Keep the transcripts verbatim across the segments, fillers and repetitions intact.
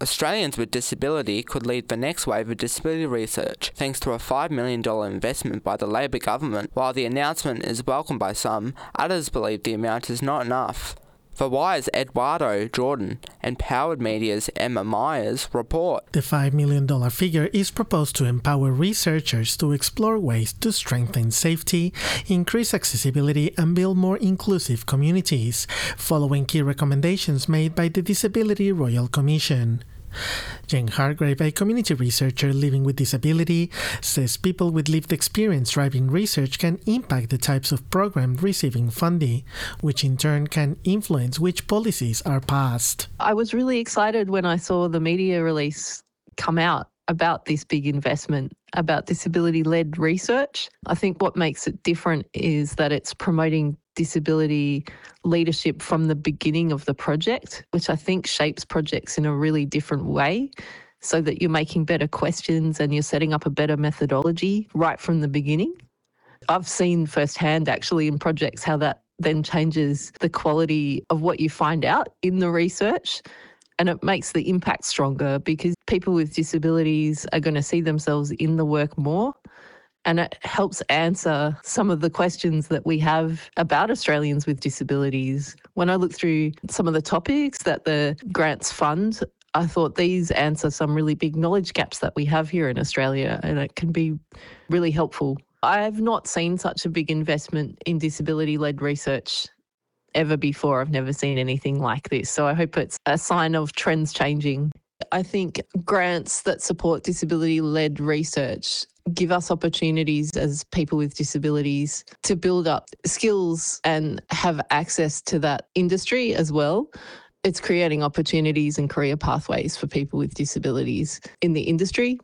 Australians with disability could lead the next wave of disability research thanks to a five million dollars investment by the Labor government. While the announcement is welcomed by some, others believe the amount is not enough. The Wire's Eduardo Jordan and Powered Media's Emma Myers report. The five million dollars figure is proposed to empower researchers to explore ways to strengthen safety, increase accessibility, and build more inclusive communities, following key recommendations made by the Disability Royal Commission. Jen Hargrave, a community researcher living with disability, says people with lived experience driving research can impact the types of programs receiving funding, which in turn can influence which policies are passed. I was really excited when I saw the media release come out about this big investment, about disability-led research. I think what makes it different is that it's promoting disability leadership from the beginning of the project, which I think shapes projects in a really different way, so that you're making better questions and you're setting up a better methodology right from the beginning. I've seen firsthand actually in projects how that then changes the quality of what you find out in the research, and it makes the impact stronger because people with disabilities are going to see themselves in the work more. And it helps answer some of the questions that we have about Australians with disabilities. When I look through some of the topics that the grants fund, I thought these answer some really big knowledge gaps that we have here in Australia, and it can be really helpful. I have not seen such a big investment in disability-led research ever before. I've never seen anything like this. So I hope it's a sign of trends changing. I think grants that support disability-led research give us opportunities as people with disabilities to build up skills and have access to that industry as well. It's creating opportunities and career pathways for people with disabilities in the industry.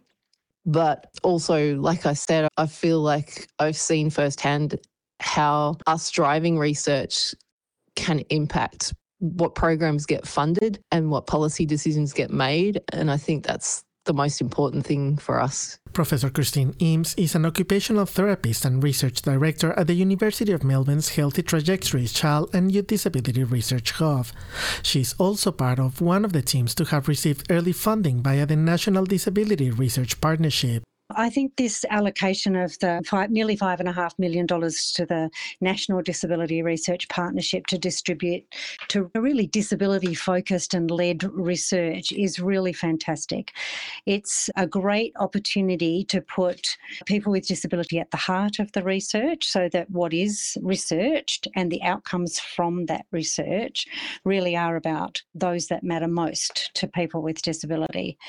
But also, like I said, I feel like I've seen firsthand how us driving research can impact what programs get funded and what policy decisions get made. And I think that's the most important thing for us. Professor Christine Eames is an occupational therapist and research director at the University of Melbourne's Healthy Trajectories Child and Youth Disability Research Hub. She's also part of one of the teams to have received early funding via the National Disability Research Partnership. I think this allocation of the five, nearly five and a half million dollars to the National Disability Research Partnership to distribute to really disability-focused and led research is really fantastic. It's a great opportunity to put people with disability at the heart of the research, so that what is researched and the outcomes from that research really are about those that matter most to people with disability.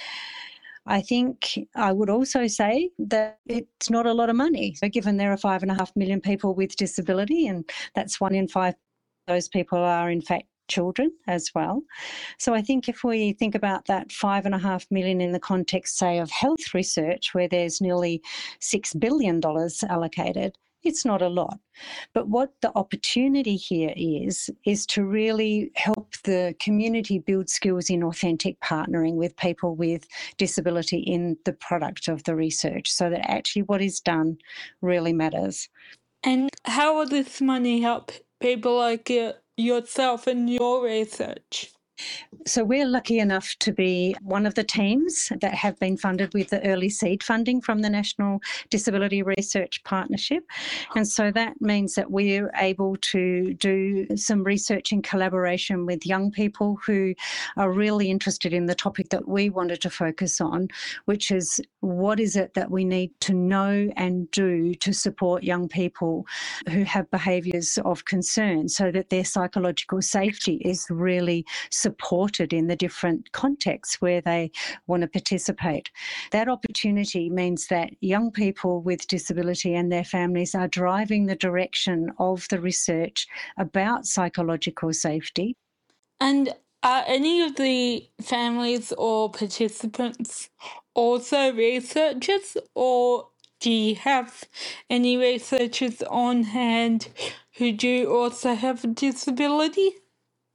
I think I would also say that it's not a lot of money. So given there are five and a half million people with disability, and that's one in five, those people are in fact children as well. So I think if we think about that five and a half million in the context, say, of health research, where there's nearly six billion dollars allocated, it's not a lot. But what the opportunity here is, is to really help the community build skills in authentic partnering with people with disability in the product of the research, so that actually what is done really matters. And how will this money help people like uh, yourself in your research? So we're lucky enough to be one of the teams that have been funded with the early seed funding from the National Disability Research Partnership. And so that means that we're able to do some research in collaboration with young people who are really interested in the topic that we wanted to focus on, which is what is it that we need to know and do to support young people who have behaviours of concern, so that their psychological safety is really supported in the different contexts where they want to participate. That opportunity means that young people with disability and their families are driving the direction of the research about psychological safety. And are any of the families or participants also researchers, or do you have any researchers on hand who do also have a disability?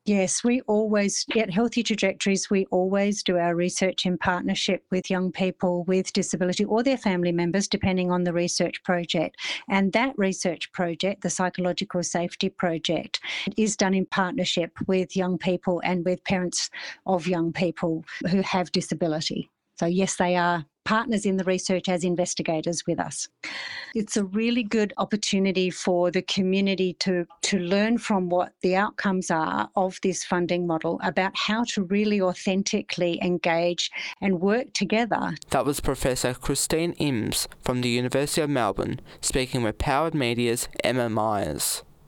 Yes, we always, at Healthy Trajectories, we always do our research in partnership with young people with disability or their family members, depending on the research project. And that research project, the Psychological Safety Project, is done in partnership with young people and with parents of young people who have disability. So yes, they are partners in the research as investigators with us. It's a really good opportunity for the community to, to learn from what the outcomes are of this funding model about how to really authentically engage and work together. That was Professor Christine Imms from the University of Melbourne speaking with Powered Media's Emma Myers.